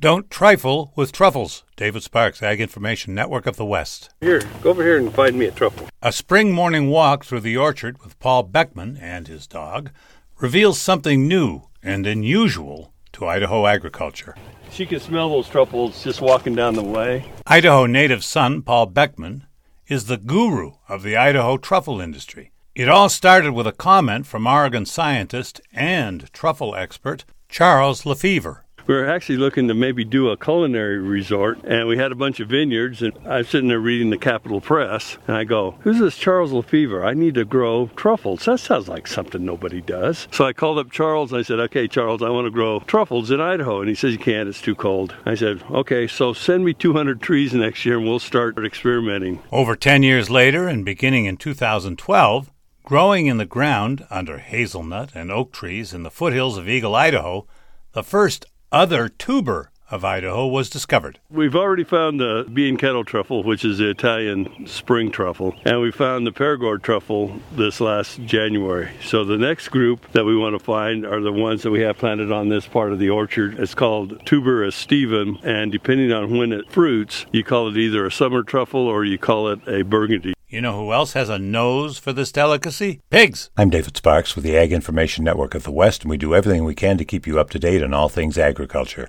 Don't trifle with truffles. David Sparks, Ag Information Network of the West. Here, go over here and find me a truffle. A spring morning walk through the orchard with Paul Beckman and his dog reveals something new and unusual to Idaho agriculture. She can smell those truffles just walking down the way. Idaho native son Paul Beckman is the guru of the Idaho truffle industry. It all started with a comment from Oregon scientist and truffle expert Charles Lefevre. We were actually looking to maybe do a culinary resort, and we had a bunch of vineyards, and I was sitting there reading the Capital Press, and I go, who's this Charles Lefevre? I need to grow truffles. That sounds like something nobody does. So I called up Charles, and I said, okay, Charles, I want to grow truffles in Idaho. And he says, you can't, it's too cold. I said, okay, so send me 200 trees next year, and we'll start experimenting. Over 10 years later, and beginning in 2012, growing in the ground under hazelnut and oak trees in the foothills of Eagle, Idaho, the first other tuber of Idaho was discovered. We've already found the bean kettle truffle, which is the Italian spring truffle, and we found the Perigord truffle this last January. So the next group that we want to find are the ones that we have planted on this part of the orchard. It's called tuber estivum, and depending on when it fruits, you call it either a summer truffle or you call it a burgundy. You know who else has a nose for this delicacy? Pigs! I'm David Sparks with the Ag Information Network of the West, and we do everything we can to keep you up to date on all things agriculture.